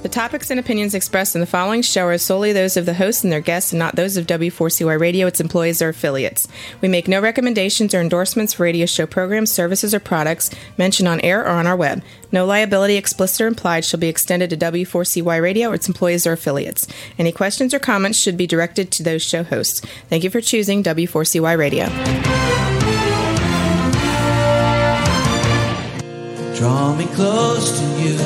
The topics and opinions expressed in the following show are solely those of the hosts and their guests and not those of W4CY Radio, its employees, or affiliates. We make no recommendations or endorsements for radio show programs, services, or products mentioned on air or on our web. No liability, explicit or implied, shall be extended to W4CY Radio or its employees or affiliates. Any questions or comments should be directed to those show hosts. Thank you for choosing W4CY Radio. Draw me close to you,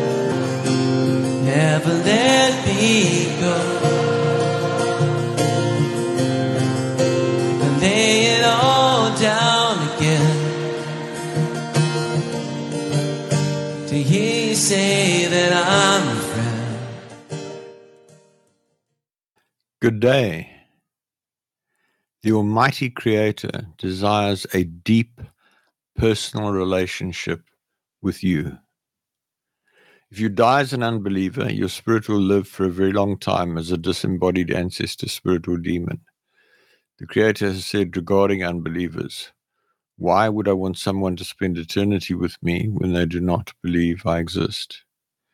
never let me go, and lay it all down again, to hear you say that I'm a friend. Good day. The Almighty Creator desires a deep personal relationship with you. If you die as an unbeliever, your spirit will live for a very long time as a disembodied ancestor spirit or demon. The Creator has said regarding unbelievers, why would I want someone to spend eternity with me when they do not believe I exist?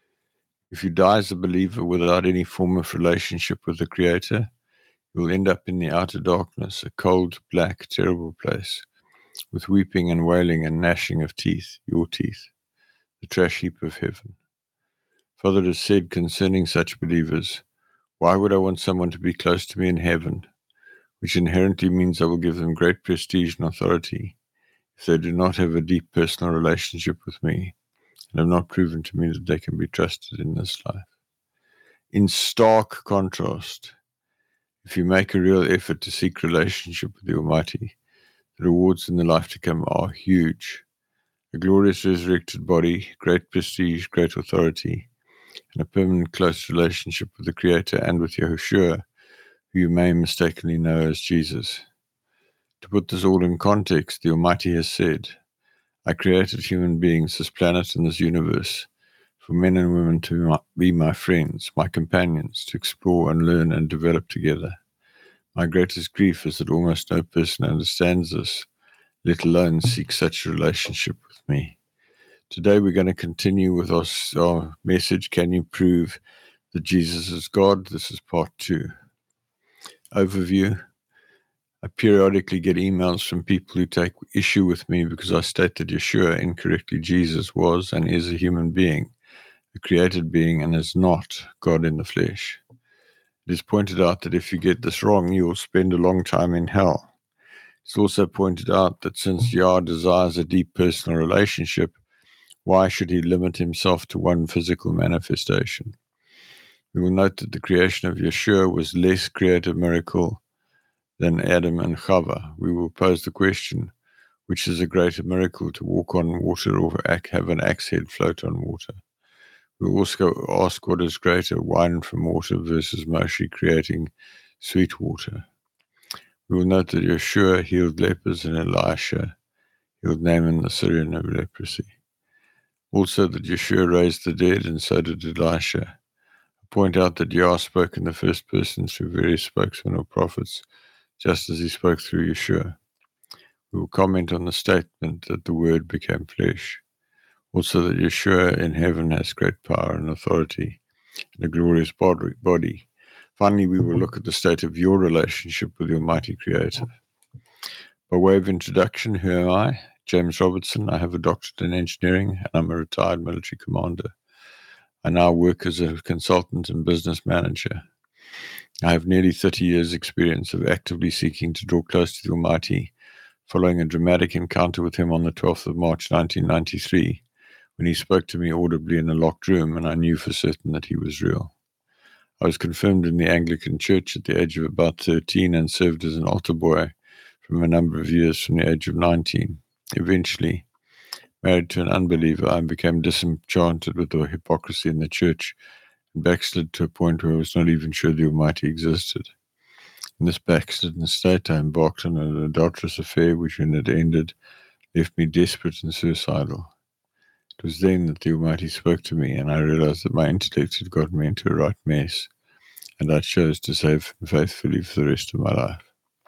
If you die as a believer without any form of relationship with the Creator, you will end up in the outer darkness, a cold, black, terrible place, with weeping and wailing and gnashing of teeth, your teeth, the trash heap of heaven. Father has said concerning such believers, why would I want someone to be close to me in heaven, which inherently means I will give them great prestige and authority, if they do not have a deep personal relationship with me and have not proven to me that they can be trusted in this life. In stark contrast, if you make a real effort to seek relationship with the Almighty, the rewards in the life to come are huge. A glorious resurrected body, great prestige, great authority, and a permanent close relationship with the Creator and with Yahushua, who you may mistakenly know as Jesus. To put this all in context, the Almighty has said, I created human beings, this planet and this universe, for men and women to be my friends, my companions, to explore and learn and develop together. My greatest grief is that almost no person understands this, let alone seek such a relationship with me. Today we're going to continue with our message, Can You Prove that Jesus is God? This is part 2. Overview. I periodically get emails from people who take issue with me because I state that Yeshua, incorrectly Jesus, was and is a human being, a created being, and is not God in the flesh. It is pointed out that if you get this wrong, you will spend a long time in hell. It's also pointed out that since Yah desires a deep personal relationship, why should he limit himself to one physical manifestation? We will note that the creation of Yeshua was less creative miracle than Adam and Chava. We will pose the question, which is a greater miracle, to walk on water or have an axe head float on water? We will also ask what is greater, wine from water versus Moshe creating sweet water. We will note that Yeshua healed lepers and Elisha healed Naaman the Syrian of leprosy. Also that Yeshua raised the dead, and so did Elisha. Point out that Yah spoke in the first person through various spokesmen or prophets, just as he spoke through Yeshua. We will comment on the statement that the Word became flesh. Also that Yeshua in heaven has great power and authority and a glorious body. Finally, we will look at the state of your relationship with the Almighty Creator. By way of introduction, who am I? James Robertson. I have a doctorate in engineering and I'm a retired military commander. I now work as a consultant and business manager. I have nearly 30 years' experience of actively seeking to draw close to the Almighty, following a dramatic encounter with him on the 12th of March 1993, when he spoke to me audibly in a locked room and I knew for certain that he was real. I was confirmed in the Anglican Church at the age of about 13 and served as an altar boy from a number of years from the age of 19. Eventually, married to an unbeliever, I became disenchanted with the hypocrisy in the church and backslid to a point where I was not even sure the Almighty existed. In this backslidden state, I embarked on an adulterous affair which, when it ended, left me desperate and suicidal. It was then that the Almighty spoke to me, and I realized that my intellect had gotten me into a right mess, and I chose to save faithfully for the rest of my life.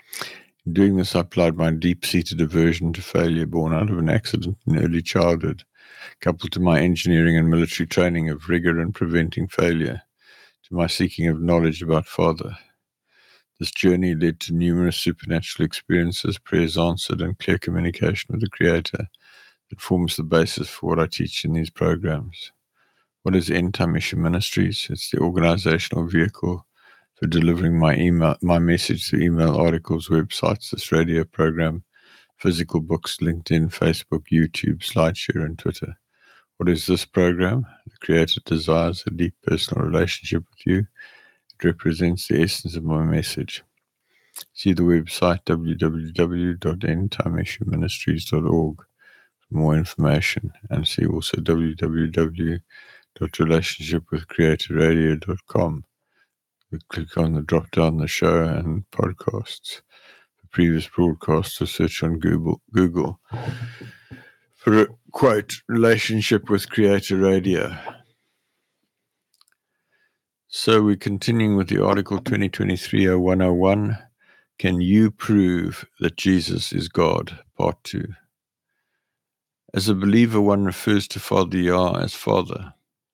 In doing this, I applied my deep-seated aversion to failure born out of an accident in early childhood coupled to my engineering and military training of rigor and preventing failure, to my seeking of knowledge about Father. This journey led to numerous supernatural experiences, prayers answered, and clear communication with the Creator that forms the basis for what I teach in these programs. What is End Time Mission Ministries? It's the organizational vehicle for delivering my message through email, articles, websites, this radio program, physical books, LinkedIn, Facebook, YouTube, SlideShare, and Twitter. What is this program? The Creator desires a deep personal relationship with you. It represents the essence of my message. See the website www.endtimemissionministries.org for more information, and see also www.relationshipwithcreatorradio.com. Click on the drop down the show and podcasts. The previous broadcasts, or search on Google for a quote, Relationship with Creator Radio. So we're continuing with the article 2023-0101, Can You Prove That Jesus is God? Part 2. As a believer, one refers to Father Yah as Father.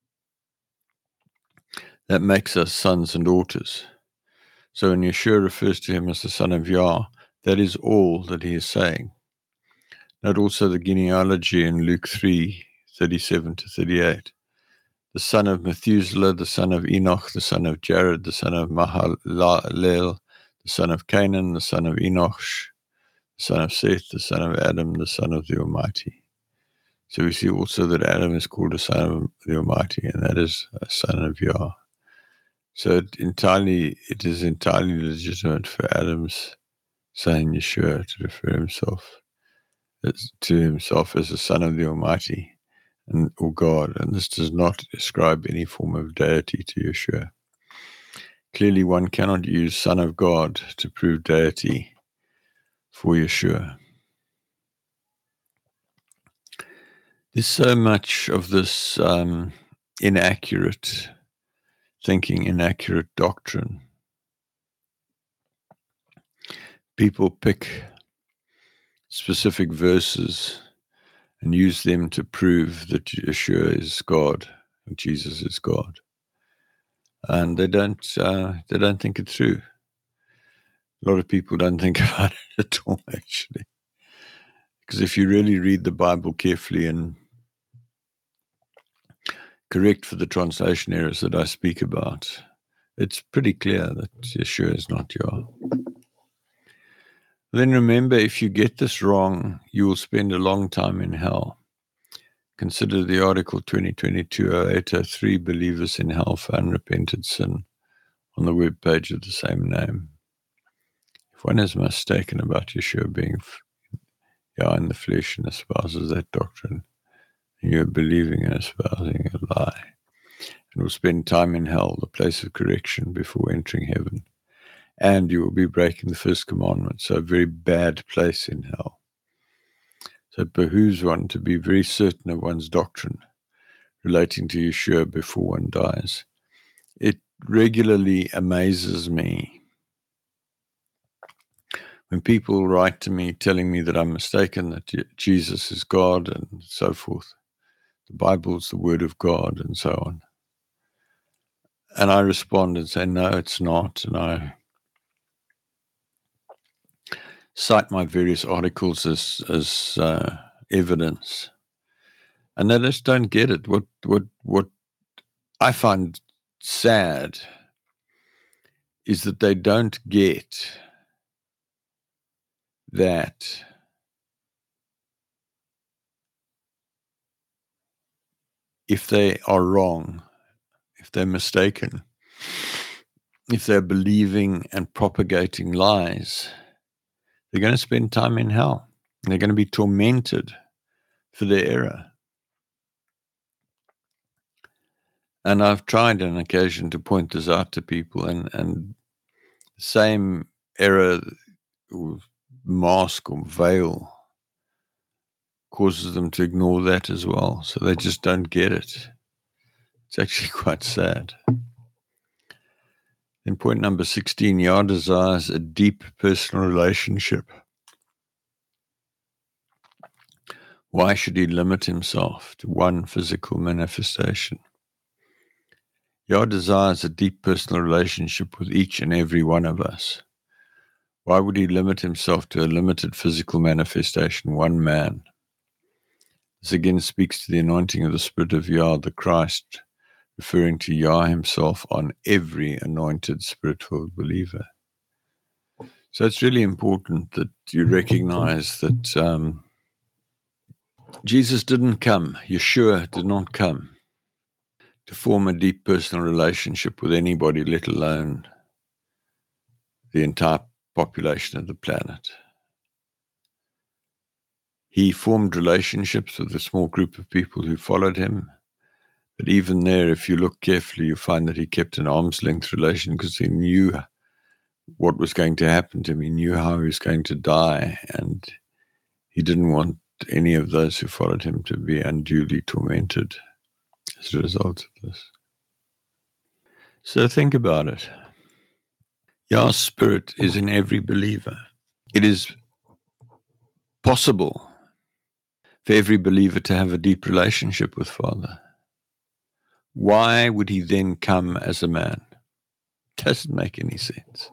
That makes us sons and daughters. So when Yeshua refers to him as the Son of Yah, that is all that he is saying. Note also the genealogy in Luke 3:37-38. The son of Methuselah, the son of Enoch, the son of Jared, the son of Mahalalel, the son of Canaan, the son of Enosh, the son of Seth, the son of Adam, the son of the Almighty. So we see also that Adam is called a son of the Almighty, and that is a son of Yah. So it is entirely legitimate for Adam's son Yeshua to refer to himself as the Son of the Almighty or God, and this does not ascribe any form of deity to Yeshua. Clearly, one cannot use Son of God to prove deity for Yeshua. There's so much of this inaccurate thinking, inaccurate doctrine. People pick specific verses and use them to prove that Yeshua is God and Jesus is God, and they don't think it through. A lot of people don't think about it at all, actually, because if you really read the Bible carefully and correct for the translation errors that I speak about, it's pretty clear that Yeshua is not Yah. Then remember, if you get this wrong, you will spend a long time in hell. Consider the article 2022-0803, Believers in Hell for Unrepented Sin, on the webpage of the same name. If one is mistaken about Yeshua being Yah in the flesh and espouses that doctrine, you are believing and espousing a lie, and will spend time in hell, the place of correction, before entering heaven. And you will be breaking the first commandment, so a very bad place in hell. So it behooves one to be very certain of one's doctrine relating to Yeshua before one dies. It regularly amazes me when people write to me telling me that I'm mistaken, that Jesus is God and so forth. The Bible is the Word of God and so on. And I respond and say, no, it's not. And I cite my various articles as evidence. And they just don't get it. What I find sad is that they don't get that if they are wrong, if they're mistaken, if they're believing and propagating lies, they're going to spend time in hell. And they're going to be tormented for their error. And I've tried on occasion to point this out to people, and the same error, or mask or veil, causes them to ignore that as well. So they just don't get it. It's actually quite sad. Then point number 16, Yah desires a deep personal relationship. Why should he limit himself to one physical manifestation? Yah desires a deep personal relationship with each and every one of us. Why would he limit himself to a limited physical manifestation, one man? This again speaks to the anointing of the Spirit of Yah, the Christ, referring to Yah himself on every anointed Spirit-filled believer. So it's really important that you recognize that Jesus didn't come, Yeshua did not come to form a deep personal relationship with anybody, let alone the entire population of the planet. He formed relationships with a small group of people who followed him. But even there, if you look carefully, you find that he kept an arm's length relation because he knew what was going to happen to him. He knew how he was going to die, and he didn't want any of those who followed him to be unduly tormented as a result of this. So think about it. Yah's Spirit is in every believer. It is possible for every believer to have a deep relationship with Father. Why would he then come as a man? Doesn't make any sense.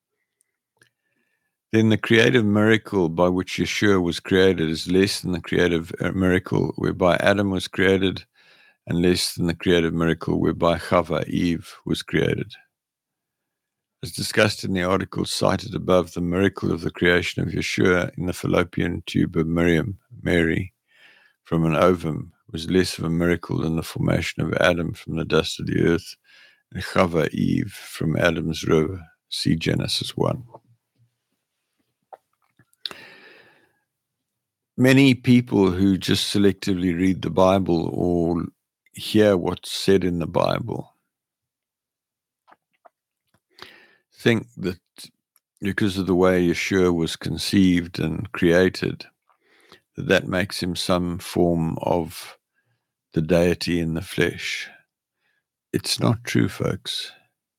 Then the creative miracle by which Yeshua was created is less than the creative miracle whereby Adam was created, and less than the creative miracle whereby Chava, Eve, was created. As discussed in the article cited above, the miracle of the creation of Yeshua in the fallopian tube of Mary, from an ovum, was less of a miracle than the formation of Adam from the dust of the earth, and Chava, Eve, from Adam's rib. See Genesis 1. Many people who just selectively read the Bible or hear what's said in the Bible think that because of the way Yeshua was conceived and created, that makes him some form of the deity in the flesh. It's not true, folks.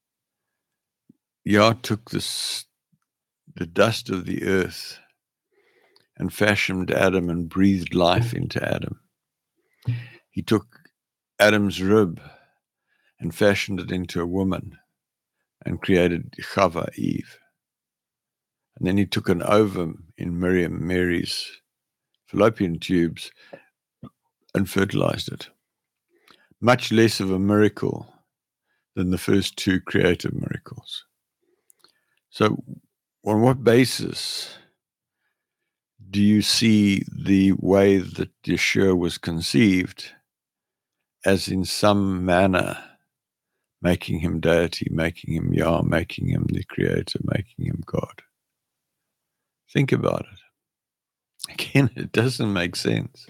Yah took the dust of the earth and fashioned Adam and breathed life into Adam. He took Adam's rib and fashioned it into a woman and created Chava, Eve. And then he took an ovum in Mary's fallopian tubes and fertilized it. Much less of a miracle than the first two creative miracles. So on what basis do you see the way that Yeshua was conceived as in some manner making him deity, making him Yah, making him the creator, making him God? Think about it. Again, it doesn't make sense.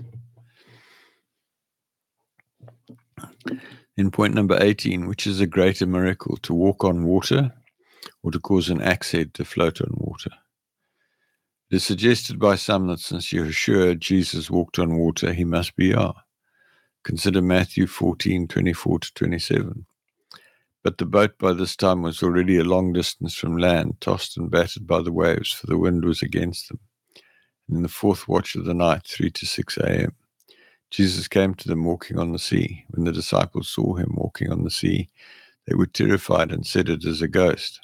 In point number 18, which is a greater miracle, to walk on water or to cause an axe head to float on water? It is suggested by some that since Yeshua, Jesus, walked on water, he must be Yah. Consider Matthew 14:24-27. But the boat by this time was already a long distance from land, tossed and battered by the waves, for the wind was against them. And in the fourth watch of the night, 3 to 6 a.m., Jesus came to them walking on the sea. When the disciples saw him walking on the sea, they were terrified and said, "It is a ghost."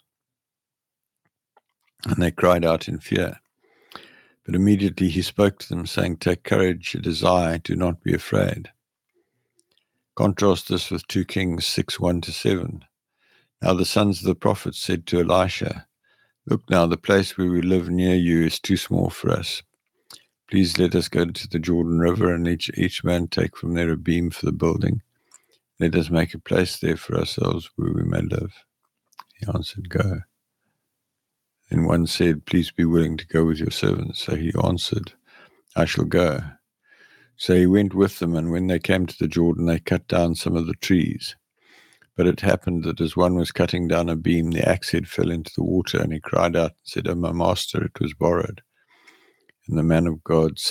And they cried out in fear. But immediately he spoke to them, saying, "Take courage, it is I, do not be afraid." Contrast this with 2 Kings 6:1-7. Now the sons of the prophets said to Elisha, "Look now, the place where we live near you is too small for us. Please let us go to the Jordan River, and each man take from there a beam for the building. Let us make a place there for ourselves where we may live." He answered, "Go." Then one said, "Please be willing to go with your servants." So he answered, "I shall go." So he went with them, and when they came to the Jordan, they cut down some of the trees. But it happened that as one was cutting down a beam, the axe head fell into the water, and he cried out and said, "Oh, my master, it was borrowed." And the man of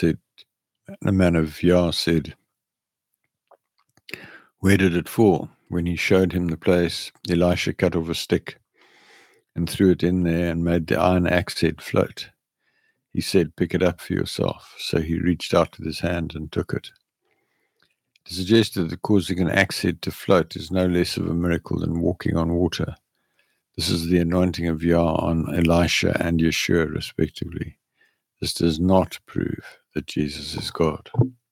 Yah said, "Where did it fall?" When he showed him the place, Elisha cut off a stick and threw it in there and made the iron axe head float. He said, "Pick it up for yourself." So he reached out with his hand and took it. It suggested that causing an axe head to float is no less of a miracle than walking on water. This is the anointing of Yah on Elisha and Yeshua, respectively. This does not prove that Jesus is God.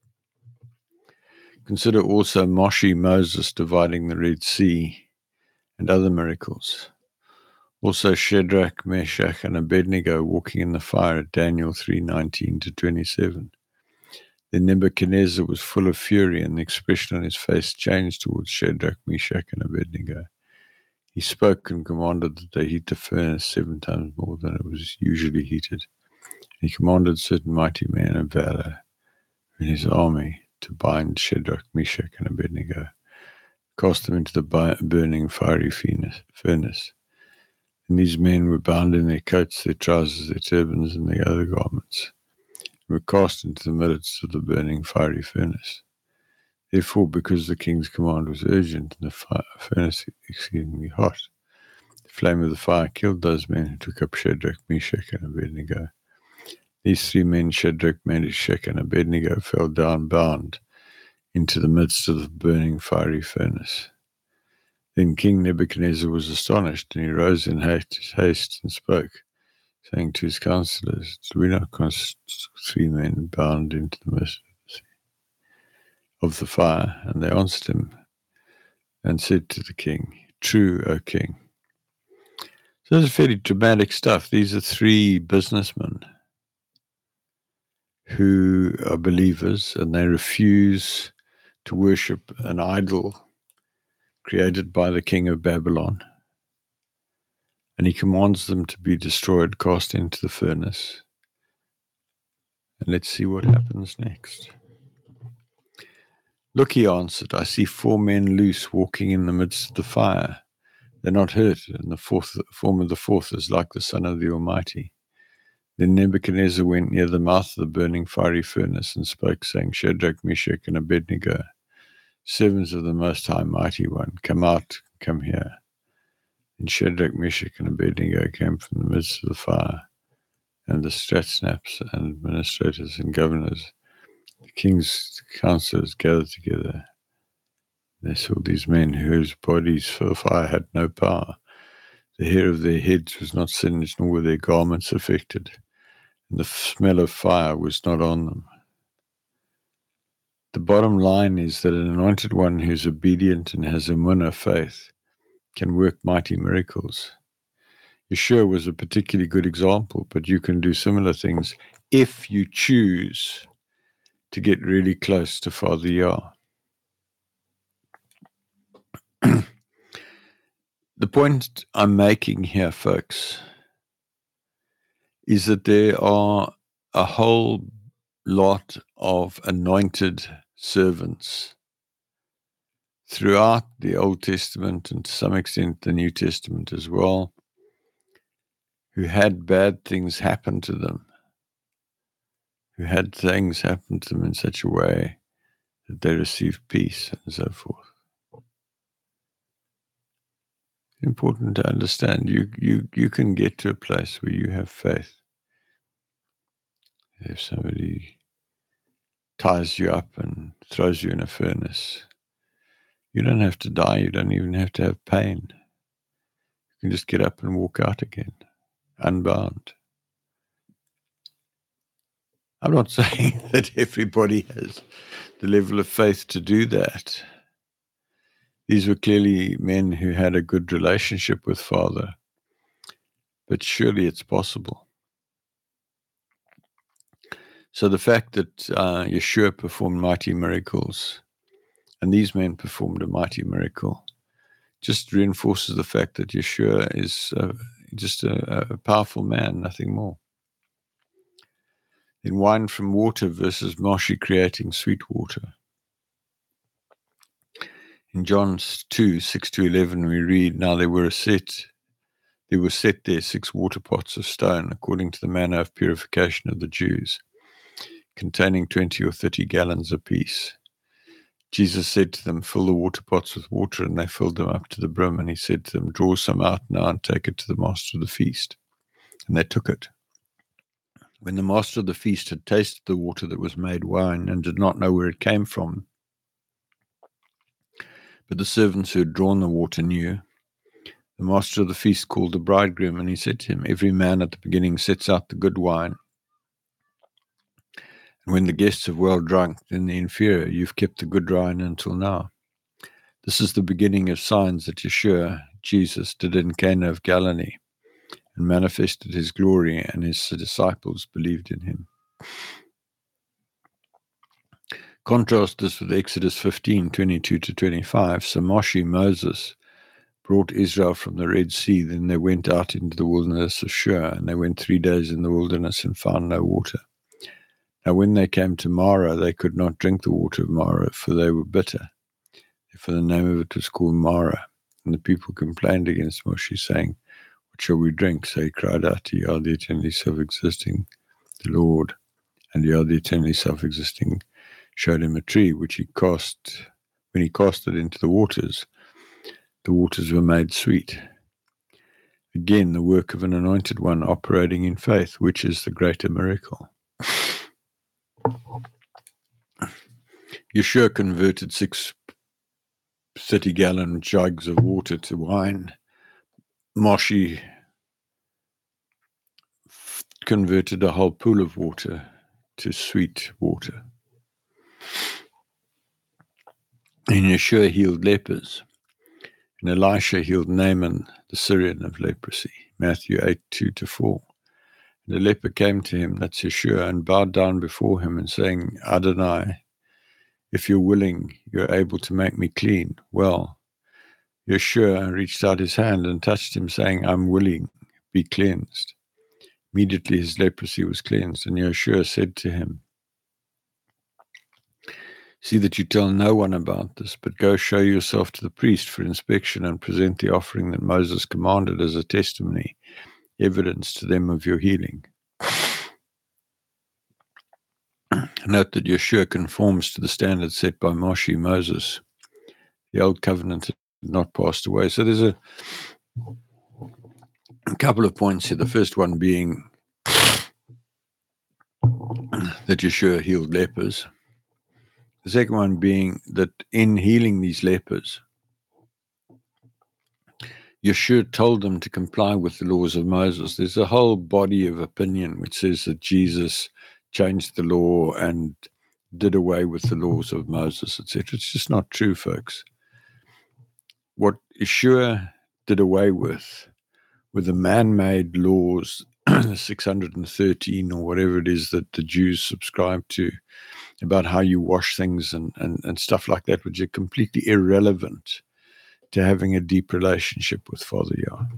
Consider also Moshe, Moses dividing the Red Sea, and other miracles. Also Shadrach, Meshach, and Abednego walking in the fire at Daniel 3:19-27. Then Nebuchadnezzar was full of fury, and the expression on his face changed towards Shadrach, Meshach, and Abednego. He spoke and commanded that they heat the furnace 7 times more than it was usually heated. He commanded certain mighty men of valor in his army to bind Shadrach, Meshach, and Abednego, cast them into the burning fiery furnace. And these men were bound in their coats, their trousers, their turbans, and their other garments, and were cast into the midst of the burning fiery furnace. Therefore, because the king's command was urgent and the furnace exceedingly hot, the flame of the fire killed those men who took up Shadrach, Meshach, and Abednego. These 3 men, Shadrach, Meshach, and Abednego, fell down bound into the midst of the burning fiery furnace. Then King Nebuchadnezzar was astonished, and he rose in haste and spoke, saying to his counselors, "Did we not cast 3 men bound into the midst of the fire?" And they answered him and said to the king, "True, O king." So this is fairly dramatic stuff. These are 3 businessmen who are believers, and they refuse to worship an idol created by the king of Babylon. And he commands them to be destroyed, cast into the furnace. And let's see what happens next. "Look," he answered, "I see 4 men loose walking in the midst of the fire. They're not hurt, and the form of the fourth is like the Son of the Almighty." Then Nebuchadnezzar went near the mouth of the burning fiery furnace and spoke, saying, "Shadrach, Meshach, and Abednego, servants of the Most High Mighty One, come out, come here." And Shadrach, Meshach, and Abednego came from the midst of the fire, and the satraps and administrators and governors, the king's counselors, gathered together. They saw these men whose bodies for the fire had no power. The hair of their heads was not singed, nor were their garments affected, and the smell of fire was not on them. The bottom line is that an anointed one who's obedient and has emunah faith can work mighty miracles. Yeshua was a particularly good example, but you can do similar things if you choose to get really close to Father Yah. The point I'm making here, folks, is that there are a whole lot of anointed servants throughout the Old Testament and to some extent the New Testament as well, who had bad things happen to them, who had things happen to them in such a way that they received peace and so forth. It's important to understand you can get to a place where you have faith. If somebody ties you up and throws you in a furnace, you don't have to die. You don't even have to have pain. You can just get up and walk out again, unbound. I'm not saying that everybody has the level of faith to do that. These were clearly men who had a good relationship with Father, but surely it's possible. So the fact that Yeshua performed mighty miracles, and these men performed a mighty miracle, just reinforces the fact that Yeshua is just a powerful man, nothing more. In wine from water versus Moshe creating sweet water. In John 2, 6-11, we read, "Now there were set there 6 water pots of stone, according to the manner of purification of the Jews, containing 20 or 30 gallons apiece. Jesus said to them, 'Fill the water pots with water,' and they filled them up to the brim. And he said to them, 'Draw some out now and take it to the master of the feast.' And they took it. When the master of the feast had tasted the water that was made wine and did not know where it came from, but the servants who had drawn the water knew, the master of the feast called the bridegroom, and he said to him, every man at the beginning sets out the good wine, and when the guests have well drunk, then the inferior. You've kept the good wine until now. This is the beginning of signs that Yeshua, Jesus, did in Cana of Galilee, and manifested his glory, and his disciples believed in him. Contrast this with Exodus 15:22-25. So Moses brought Israel from the Red Sea. Then they went out into the wilderness of Shur, and they went 3 days in the wilderness and found no water. Now when they came to Marah, they could not drink the water of Marah, for they were bitter. Therefore the name of it was called Marah. And the people complained against Moshe, saying, what shall we drink? So he cried out to Yah, the eternally self-existing, the Lord. And Yah, the eternally self-existing, showed him a tree, which he cast. When he cast it into the waters were made sweet. Again, the work of an anointed one operating in faith, which is the greater miracle. Yeshua converted 6 30-gallon jugs of water to wine. Moshe converted a whole pool of water to sweet water. And Yeshua healed lepers. And Elisha healed Naaman, the Syrian, of leprosy. Matthew 8:2-4. And a leper came to him, that's Yeshua, and bowed down before him and saying, Adonai, if you're willing, you're able to make me clean. Well, Yeshua reached out his hand and touched him, saying, I'm willing, be cleansed. Immediately his leprosy was cleansed, and Yeshua said to him, see that you tell no one about this, but go show yourself to the priest for inspection and present the offering that Moses commanded as a testimony, evidence to them of your healing. Note that Yeshua conforms to the standard set by Moses. The old covenant had not passed away. So there's a couple of points here. The first one being that Yeshua healed lepers. The second one being that in healing these lepers, Yeshua told them to comply with the laws of Moses. There's a whole body of opinion which says that Jesus changed the law and did away with the laws of Moses, etc. It's just not true, folks. What Yeshua did away with were the man-made laws, 613 or whatever it is that the Jews subscribe to, about how you wash things and stuff like that, which are completely irrelevant to having a deep relationship with Father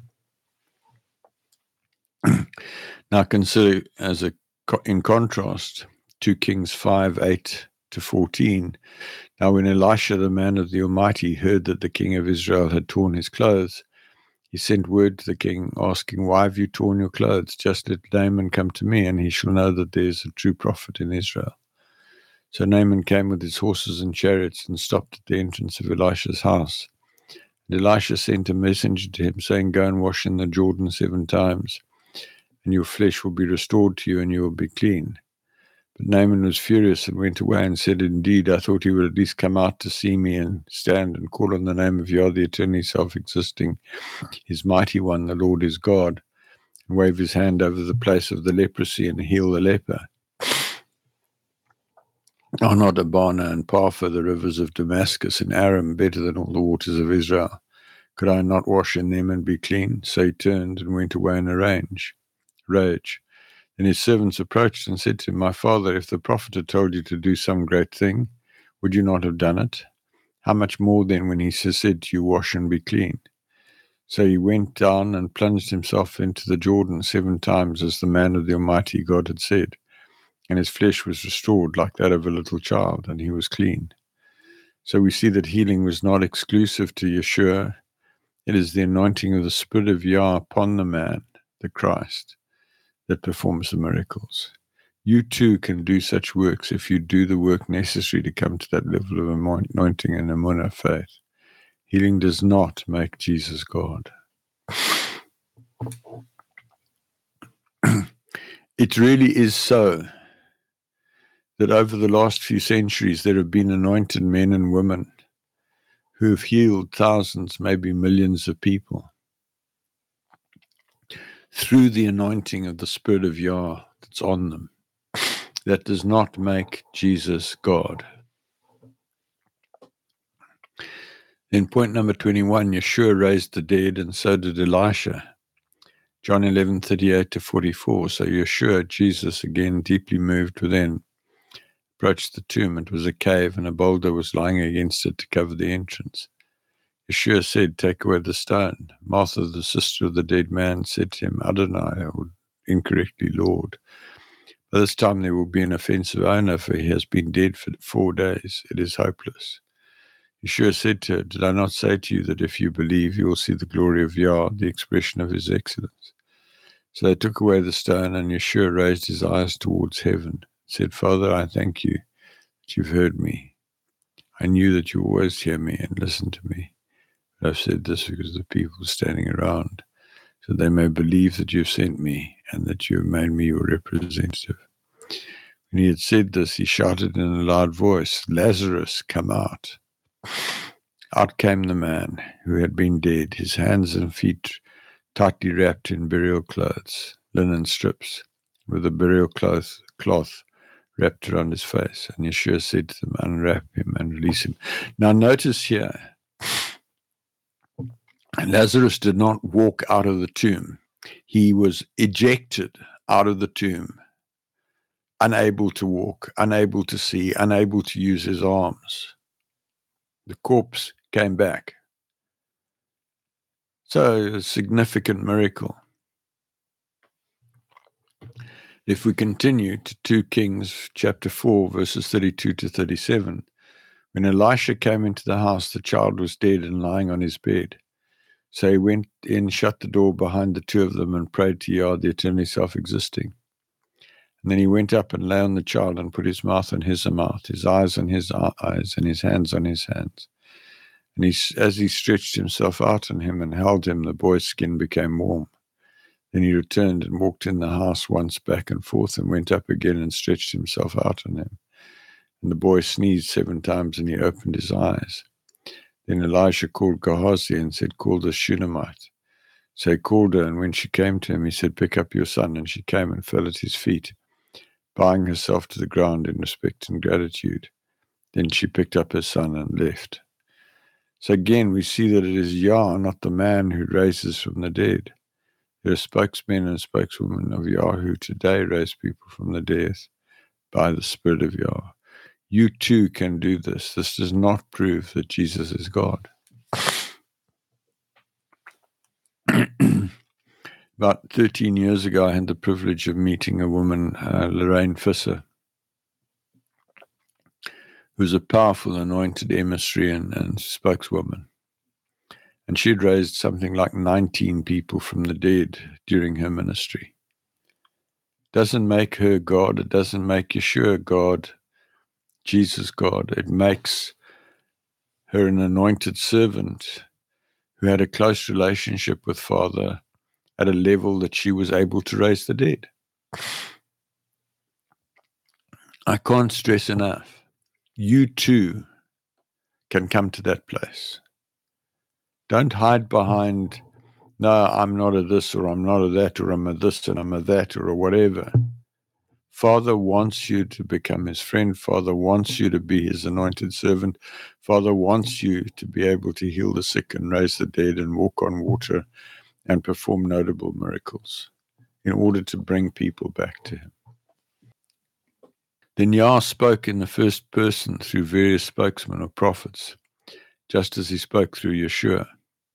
Yah. Now consider, in contrast, 2 Kings 5:8-14. Now when Elisha, the man of the Almighty, heard that the king of Israel had torn his clothes, he sent word to the king, asking, why have you torn your clothes? Just let Naaman come to me, and he shall know that there is a true prophet in Israel. So Naaman came with his horses and chariots and stopped at the entrance of Elisha's house. And Elisha sent a messenger to him, saying, go and wash in the Jordan 7 times, and your flesh will be restored to you, and you will be clean. But Naaman was furious and went away and said, indeed, I thought he would at least come out to see me and stand and call on the name of Yah, the eternally self-existing, his mighty one, the Lord is God, and wave his hand over the place of the leprosy and heal the leper. Are not Abana and Parfa, the rivers of Damascus and Aram, better than all the waters of Israel? Could I not wash in them and be clean? So he turned and went away in a rage. Then his servants approached and said to him, my father, if the prophet had told you to do some great thing, would you not have done it? How much more then when he said to you, wash and be clean? So he went down and plunged himself into the Jordan 7 times, as the man of the Almighty God had said. And his flesh was restored like that of a little child, and he was clean. So we see that healing was not exclusive to Yeshua. It is the anointing of the Spirit of Yah upon the man, the Christ, that performs the miracles. You too can do such works if you do the work necessary to come to that level of anointing and emunah faith. Healing does not make Jesus God. It really is so that over the last few centuries there have been anointed men and women who have healed thousands, maybe millions of people through the anointing of the Spirit of Yah that's on them. That does not make Jesus God. Then point number 21, Yeshua raised the dead, and so did Elisha. John 11:38-44. So Yeshua, Jesus, again deeply moved within, approached the tomb. It was a cave, and a boulder was lying against it to cover the entrance. Yeshua said, "Take away the stone." Martha, the sister of the dead man, said to him, "Adonai," or incorrectly, Lord, "by this time there will be an offensive owner, for he has been dead for 4 days. It is hopeless." Yeshua said to her, "Did I not say to you that if you believe, you will see the glory of Yah, the expression of his excellence?" So they took away the stone, and Yeshua raised his eyes towards heaven, said, "Father, I thank you that you've heard me. I knew that you always hear me and listen to me. But I've said this because the people standing around, so they may believe that you've sent me and that you have made me your representative." When he had said this, he shouted in a loud voice, "Lazarus, come out." Out came the man who had been dead, his hands and feet tightly wrapped in burial clothes, linen strips, with a burial cloth wrapped around his face. And Yeshua said to them, "Unwrap him and release him." Now notice here, Lazarus did not walk out of the tomb. He was ejected out of the tomb, unable to walk, unable to see, unable to use his arms. The corpse came back. So a significant miracle. If we continue to 2 Kings chapter 4, verses 32-37, when Elisha came into the house, the child was dead and lying on his bed. So he went in, shut the door behind the two of them, and prayed to Yah, the eternally self-existing. And then he went up and lay on the child and put his mouth on his mouth, his eyes on his eyes, and his hands on his hands. And as he stretched himself out on him and held him, the boy's skin became warm. Then he returned and walked in the house once back and forth, and went up again and stretched himself out on him. And the boy sneezed 7 times, and he opened his eyes. Then Elisha called Gehazi and said, "Call the Shunammite." So he called her, and when she came to him, he said, "Pick up your son." And she came and fell at his feet, bowing herself to the ground in respect and gratitude. Then she picked up her son and left. So again, we see that it is Yah, not the man, who raises from the dead. There are spokesmen and spokeswomen of Yah who today raise people from the dead by the Spirit of Yah. You too can do this. This does not prove that Jesus is God. About 13 years ago, I had the privilege of meeting a woman, Lorraine Fisser, who's a powerful anointed emissary and spokeswoman. And she'd raised something like 19 people from the dead during her ministry. Doesn't make her God. It doesn't make Yeshua God, Jesus God. It makes her an anointed servant who had a close relationship with Father at a level that she was able to raise the dead. I can't stress enough. You too can come to that place. Don't hide behind, "No, I'm not a this, or I'm not a that, or I'm a this and I'm a that, or whatever." Father wants you to become his friend. Father wants you to be his anointed servant. Father wants you to be able to heal the sick and raise the dead and walk on water and perform notable miracles in order to bring people back to him. Then Yah spoke in the first person through various spokesmen or prophets, just as he spoke through Yeshua.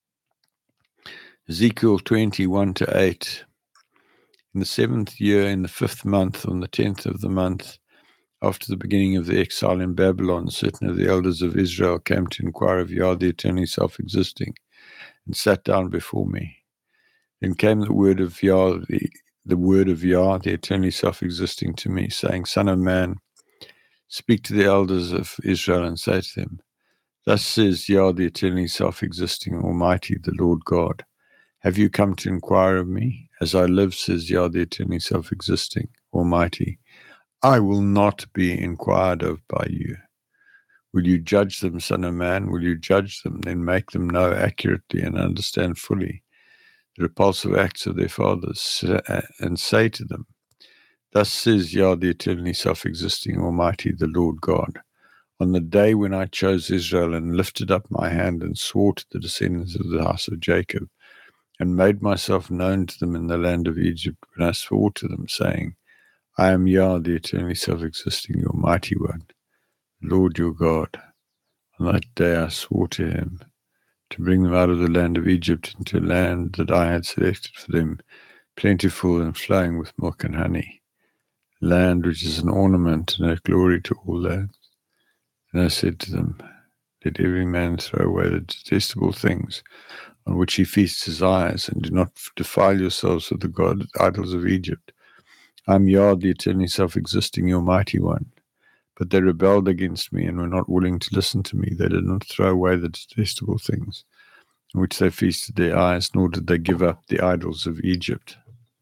Ezekiel 20:1-8. In the 7th year, in the 5th month, on the 10th of the month, after the beginning of the exile in Babylon, certain of the elders of Israel came to inquire of Yah, the eternally self-existing, and sat down before me. Then came the word of Yah, the eternally self-existing, to me, saying, "Son of man, speak to the elders of Israel and say to them, Thus says Yah, the eternally self-existing, Almighty, the Lord God, have you come to inquire of me? As I live, says Yah, the eternally self-existing, almighty, I will not be inquired of by you. Will you judge them, son of man? Will you judge them, then make them know accurately and understand fully the repulsive acts of their fathers, and say to them, thus says Yah, the eternally self-existing, almighty, the Lord God, on the day when I chose Israel and lifted up my hand and swore to the descendants of the house of Jacob, and made myself known to them in the land of Egypt, when I swore to them, saying, I am Yah, the eternally self-existing, your mighty one, Lord your God. On that day I swore to him to bring them out of the land of Egypt into a land that I had selected for them, plentiful and flowing with milk and honey, land which is an ornament and a glory to all lands. And I said to them, let every man throw away the detestable things on which he feasts his eyes, and do not defile yourselves with the idols of Egypt. I am Yah, the eternally self-existing, your mighty one. But they rebelled against me and were not willing to listen to me. They did not throw away the detestable things on which they feasted their eyes, nor did they give up the idols of Egypt.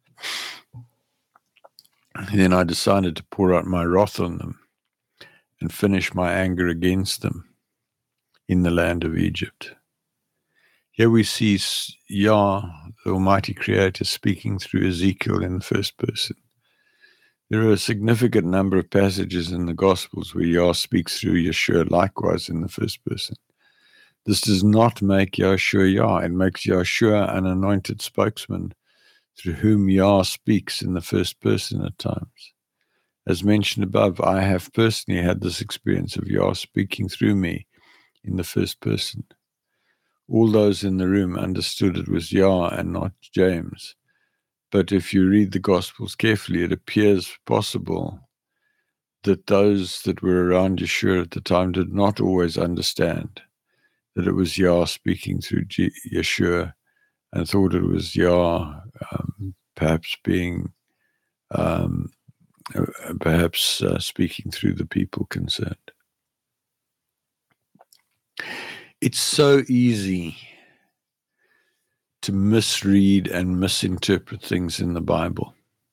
And then I decided to pour out my wrath on them and finish my anger against them in the land of Egypt. Here we see Yah, the Almighty Creator, speaking through Ezekiel in the first person. There are a significant number of passages in the Gospels where Yah speaks through Yeshua likewise in the first person. This does not make Yeshua Yah. It makes Yeshua an anointed spokesman through whom Yah speaks in the first person at times. As mentioned above, I have personally had this experience of Yah speaking through me in the first person. All those in the room understood it was Yah and not James. But if you read the Gospels carefully, it appears possible that those that were around Yeshua at the time did not always understand that it was Yah speaking through Yeshua, and thought it was Yah perhaps speaking through the people concerned. It's so easy to misread and misinterpret things in the Bible.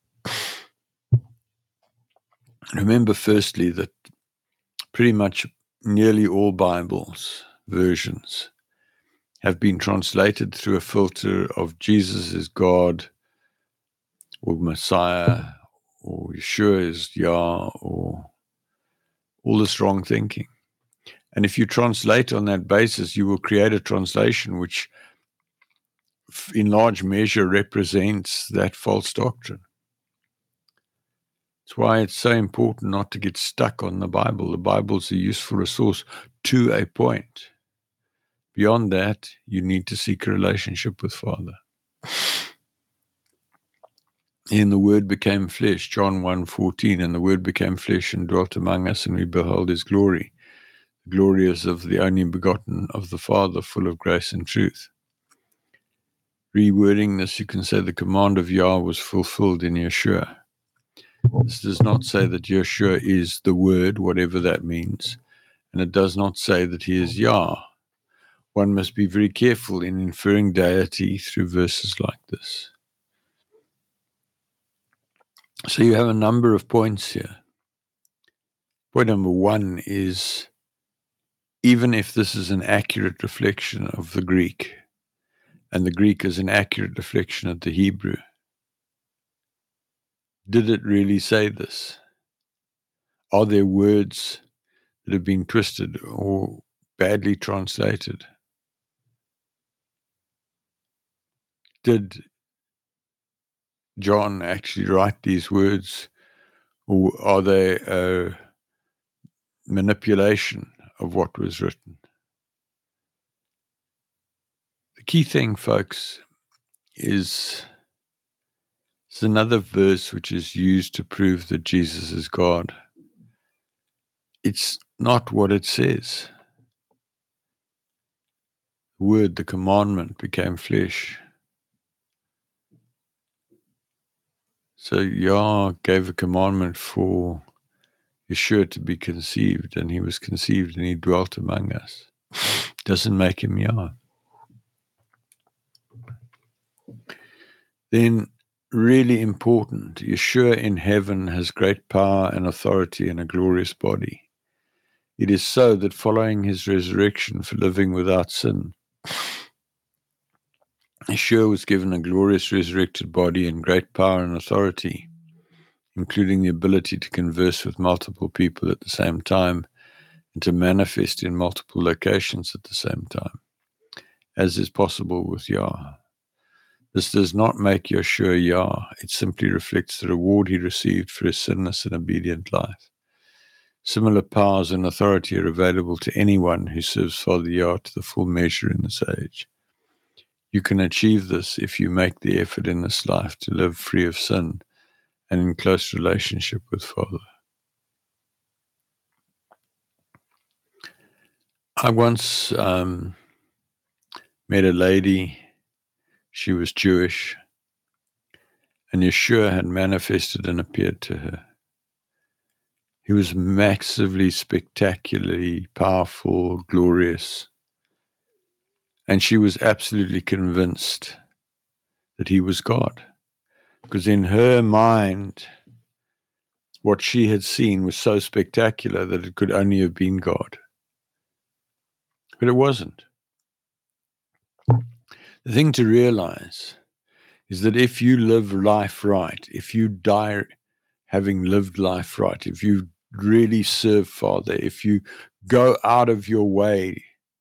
Remember, firstly, that pretty much nearly all Bibles versions have been translated through a filter of Jesus is God, or Messiah, or Yeshua is Yah, or all this wrong thinking. And if you translate on that basis, you will create a translation which in large measure represents that false doctrine. That's why it's so important not to get stuck on the Bible. The Bible is a useful resource to a point. Beyond that, you need to seek a relationship with Father. And the Word became flesh, John 1:14, and the Word became flesh and dwelt among us, and we beheld his glory. The glory is of the only begotten of the Father, full of grace and truth. Rewording this, you can say the command of Yah was fulfilled in Yeshua. This does not say that Yeshua is the Word, whatever that means, and it does not say that he is Yah. One must be very careful in inferring deity through verses like this. So you have a number of points here. Point number one is, even if this is an accurate reflection of the Greek, and the Greek is an accurate reflection of the Hebrew, did it really say this? Are there words that have been twisted or badly translated? Did John actually write these words, or are they a manipulation of what was written? The key thing, folks, is it's another verse which is used to prove that Jesus is God. It's not what it says. The word, the commandment, became flesh. So Yah gave a commandment for Yeshua to be conceived, and he was conceived and he dwelt among us. Doesn't make him Yah. Then really important. Yeshua in heaven has great power and authority and a glorious body. It is so that following his resurrection for living without sin, Yeshua was given a glorious resurrected body and great power and authority, including the ability to converse with multiple people at the same time and to manifest in multiple locations at the same time, as is possible with Yah. This does not make Yeshua Yah. It simply reflects the reward he received for his sinless and obedient life. Similar powers and authority are available to anyone who serves Father Yah to the full measure in this age. You can achieve this if you make the effort in this life to live free of sin and in close relationship with Father. I once met a lady. She was Jewish, and Yeshua had manifested and appeared to her. He was massively, spectacularly powerful, glorious, and she was absolutely convinced that he was God, because in her mind, what she had seen was so spectacular that it could only have been God. But it wasn't. The thing to realize is that if you live life right, if you die having lived life right, if you really serve Father, if you go out of your way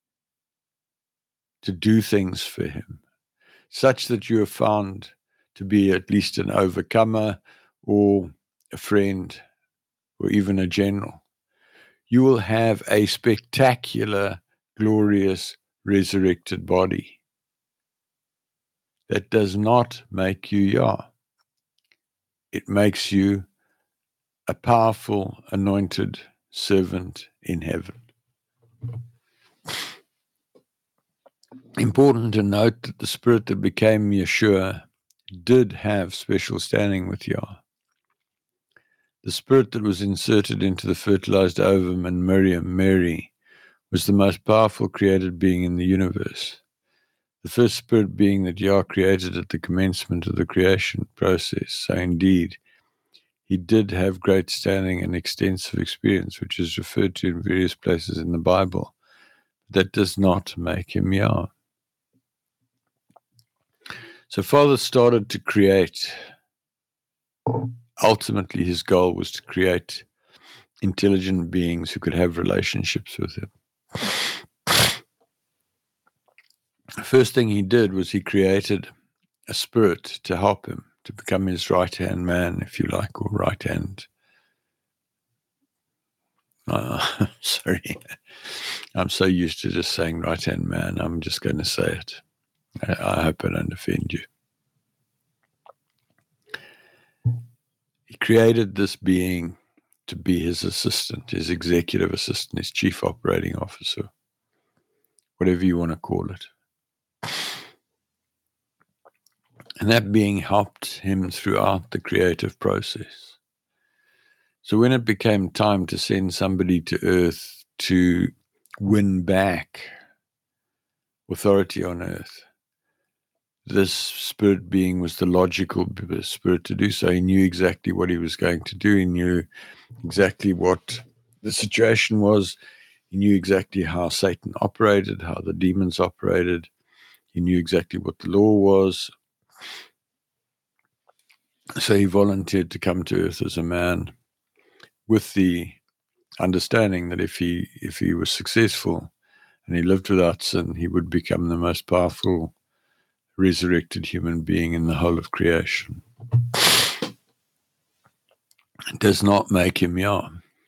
to do things for him, such that you are found to be at least an overcomer or a friend or even a general, you will have a spectacular, glorious, resurrected body. That does not make you Yah. It makes you a powerful, anointed servant in heaven. Important to note that the spirit that became Yeshua did have special standing with Yah. The spirit that was inserted into the fertilized ovum in Miriam, Mary, was the most powerful created being in the universe. The first spirit being that Yah created at the commencement of the creation process. So indeed, he did have great standing and extensive experience, which is referred to in various places in the Bible. That does not make him Yah. So Father started to create. Ultimately, his goal was to create intelligent beings who could have relationships with him. The first thing he did was he created a spirit to help him, to become his right-hand man, if you like, or right-hand. Sorry, I'm so used to just saying right-hand man, I'm just going to say it. I hope I don't offend you. He created this being to be his assistant, his executive assistant, his chief operating officer, whatever you want to call it. And that being helped him throughout the creative process. So when it became time to send somebody to earth to win back authority on earth, this spirit being was the logical spirit to do so. He knew exactly what he was going to do. He knew exactly what the situation was. He knew exactly how Satan operated, how the demons operated. He knew exactly what the law was. So he volunteered to come to earth as a man with the understanding that if he was successful and he lived without sin, he would become the most powerful resurrected human being in the whole of creation. It does not make him Yah.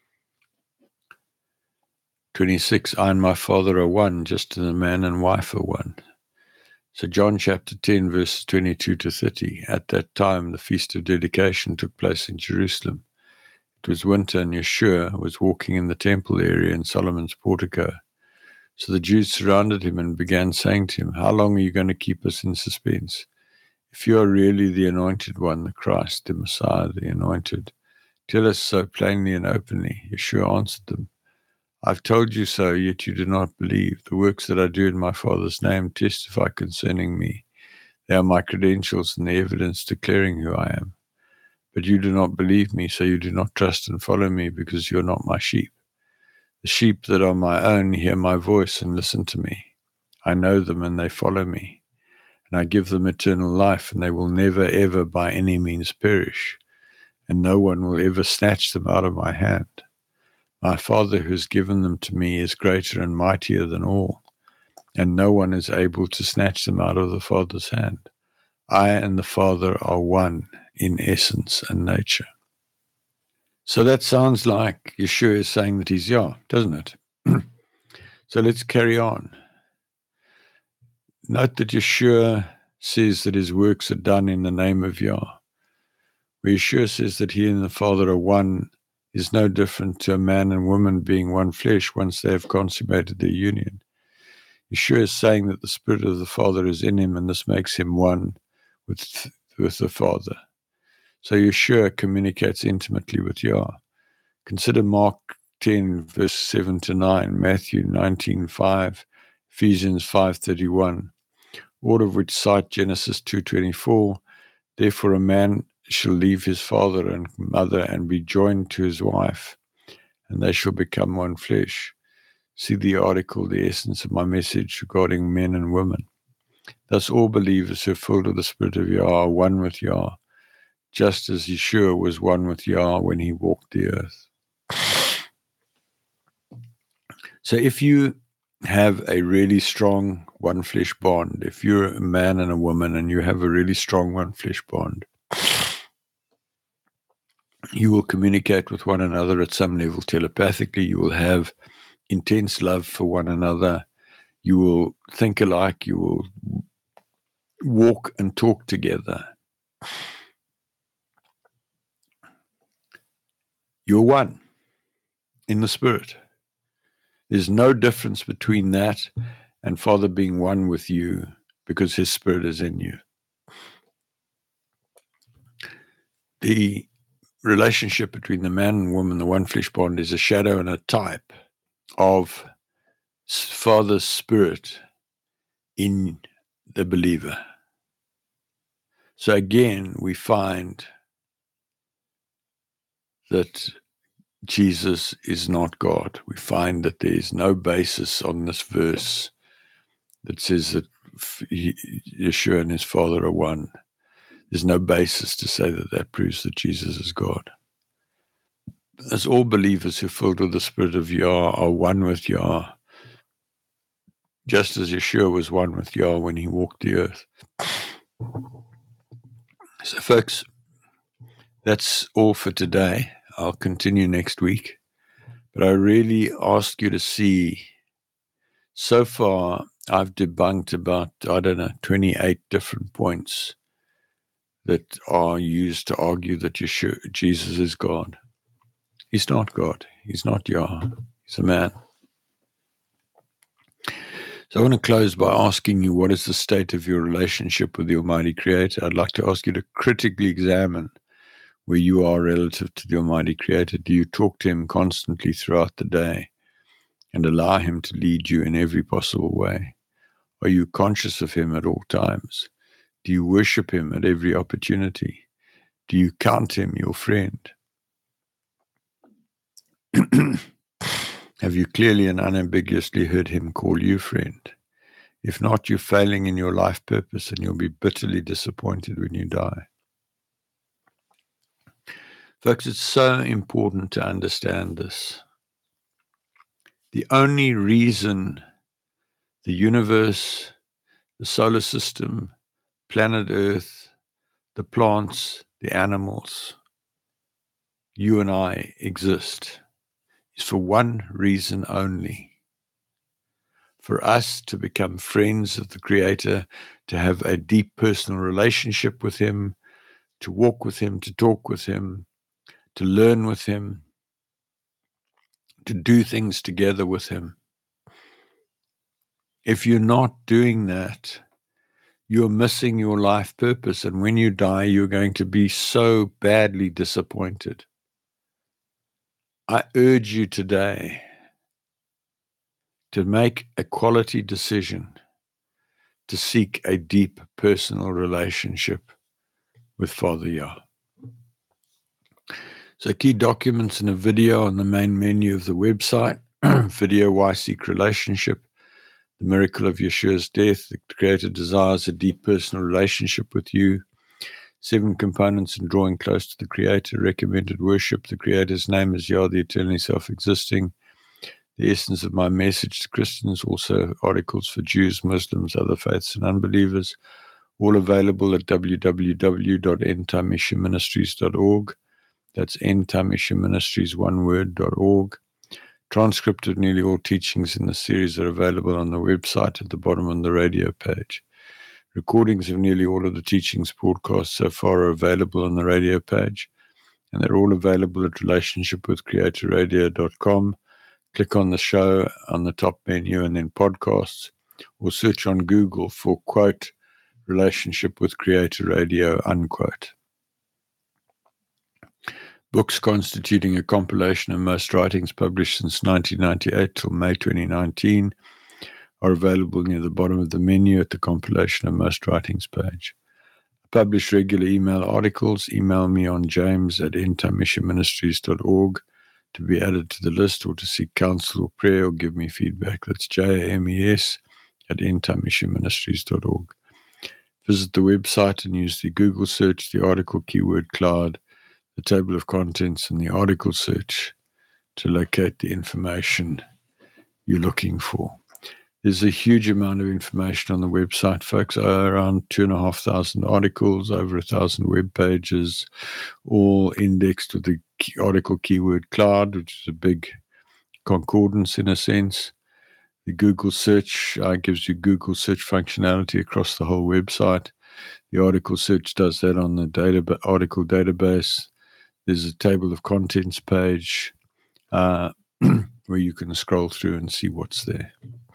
26, I and my Father are one, just as a man and wife are one. So John chapter 10, verses 22 to 30. At that time, the Feast of Dedication took place in Jerusalem. It was winter, and Yeshua was walking in the temple area in Solomon's portico. So the Jews surrounded him and began saying to him, how long are you going to keep us in suspense? If you are really the anointed one, the Christ, the Messiah, the anointed, tell us so plainly and openly. Yeshua answered them, I've told you so, yet you do not believe. The works that I do in my Father's name testify concerning me. They are my credentials and the evidence declaring who I am. But you do not believe me, so you do not trust and follow me, because you are not my sheep. The sheep that are my own hear my voice and listen to me. I know them and they follow me. And I give them eternal life, and they will never, ever by any means perish. And no one will ever snatch them out of my hand. My Father who has given them to me is greater and mightier than all, and no one is able to snatch them out of the Father's hand. I and the Father are one in essence and nature. So that sounds like Yeshua is saying that he's Yah, doesn't it? So let's carry on. Note that Yeshua says that his works are done in the name of Yah. Where Yeshua says that he and the Father are one is no different to a man and woman being one flesh once they have consummated their union. Yeshua is saying that the Spirit of the Father is in him, and this makes him one with the Father. So Yeshua communicates intimately with Yah. Consider Mark 10, verse 7 to 9, Matthew 19:5, Ephesians 5:31, all of which cite Genesis 2:24. Therefore a man shall leave his father and mother and be joined to his wife, and they shall become one flesh. See the article, The Essence of My Message Regarding Men and Women. Thus all believers who are filled with the Spirit of Yah are one with Yah, just as Yeshua was one with Yah when he walked the earth. So if you have a really strong one flesh bond, if you're a man and a woman and you have a really strong one flesh bond, you will communicate with one another at some level telepathically. You will have intense love for one another. You will think alike. You will walk and talk together. You're one in the Spirit. There's no difference between that and Father being one with you because his Spirit is in you. The relationship between the man and woman, the one flesh bond, is a shadow and a type of Father's Spirit in the believer. So again, we find that Jesus is not God. We find that there is no basis on this verse that says that Yeshua and his Father are one. There's no basis to say that that proves that Jesus is God. As all believers who are filled with the Spirit of Yah are one with Yah, just as Yeshua was one with Yah when he walked the earth. So folks, that's all for today. I'll continue next week. But I really ask you to see, so far I've debunked about, 28 different points that are used to argue that Jesus is God. He's not God. He's not Yah. He's a man. So I want to close by asking you, what is the state of your relationship with the Almighty Creator? I'd like to ask you to critically examine where you are relative to the Almighty Creator. Do you talk to him constantly throughout the day and allow him to lead you in every possible way? Are you conscious of him at all times? Do you worship him at every opportunity? Do you count him your friend? Have you clearly and unambiguously heard him call you friend? If not, you're failing in your life purpose and you'll be bitterly disappointed when you die. Folks, it's so important to understand this. The only reason the universe, the solar system, planet Earth, the plants, the animals, you and I exist is for one reason only: for us to become friends of the Creator, to have a deep personal relationship with him, to walk with him, to talk with him, to learn with him, to do things together with him. If you're not doing that, you're missing your life purpose, and when you die, you're going to be so badly disappointed. I urge you today to make a quality decision to seek a deep personal relationship with Father Yah. So key documents and a video on the main menu of the website. Video, Why Seek Relationship, The Miracle of Yeshua's Death. The Creator desires a deep personal relationship with you. 7 components in drawing close to the Creator. Recommended worship. The Creator's name is Yah, the eternally self-existing. The essence of my message to Christians. Also articles for Jews, Muslims, other faiths, and unbelievers. All available at www.endtimeissueministries.org. That's endtimeissueministries.org. Transcript of nearly all teachings in the series are available on the website at the bottom on the radio page. Recordings of nearly all of the teachings broadcast so far are available on the radio page, and they're all available at relationshipwithcreatorradio.com. Click on the show on the top menu and then podcasts, or search on Google for, quote, Relationship with Creator Radio, unquote. Books constituting a compilation of most writings published since 1998 till May 2019 are available near the bottom of the menu at the compilation of most writings page. I publish regular email articles. Email me on james@endtimeissueministries.org to be added to the list, or to seek counsel or prayer or give me feedback. That's james@endtimeissueministries.org. Visit the website and use the Google search, the article keyword cloud, the table of contents, and the article search to locate the information you're looking for. There's a huge amount of information on the website, folks. Around 2,500 articles, over 1,000 web pages, all indexed with the article keyword cloud, which is a big concordance in a sense. The Google search gives you Google search functionality across the whole website. The article search does that on the article database. There's a table of contents page where you can scroll through and see what's there.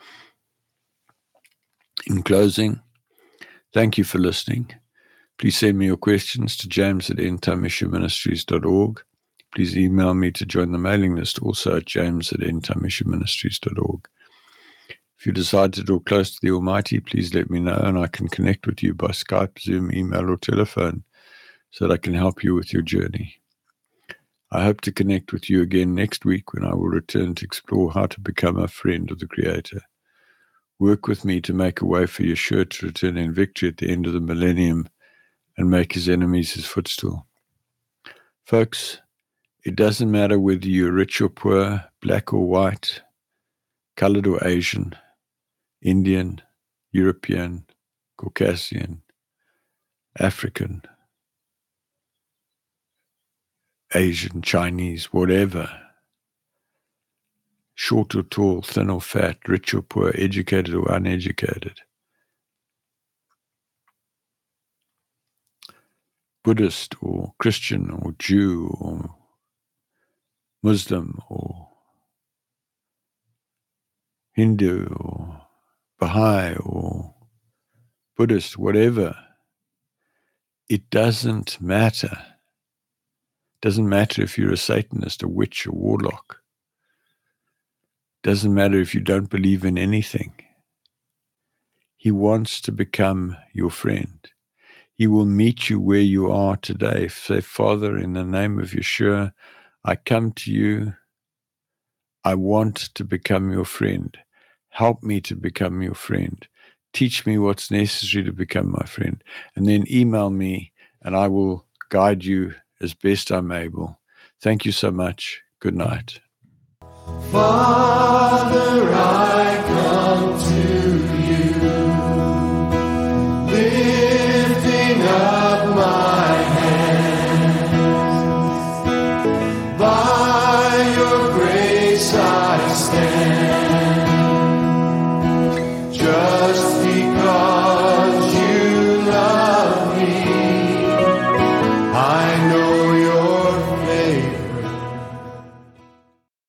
In closing, thank you for listening. Please send me your questions to james@endtimeissueministries.org. Please email me to join the mailing list, also at james@endtimeissueministries.org. If you decide to draw close to the Almighty, please let me know, and I can connect with you by Skype, Zoom, email, or telephone so that I can help you with your journey. I hope to connect with you again next week when I will return to explore how to become a friend of the Creator. Work with me to make a way for Yeshua to return in victory at the end of the millennium and make his enemies his footstool. Folks, it doesn't matter whether you're rich or poor, black or white, colored or Asian, Indian, European, Caucasian, African, Asian, Chinese, whatever, short or tall, thin or fat, rich or poor, educated or uneducated, Buddhist or Christian or Jew or Muslim or Hindu or Baha'i or Buddhist, whatever, it doesn't matter. It doesn't matter if you're a Satanist, a witch, a warlock. It doesn't matter if you don't believe in anything. He wants to become your friend. He will meet you where you are today. Say, Father, in the name of Yeshua, I come to you. I want to become your friend. Help me to become your friend. Teach me what's necessary to become my friend. And then email me, and I will guide you as best I'm able. Thank you so much. Good night. Father, I come.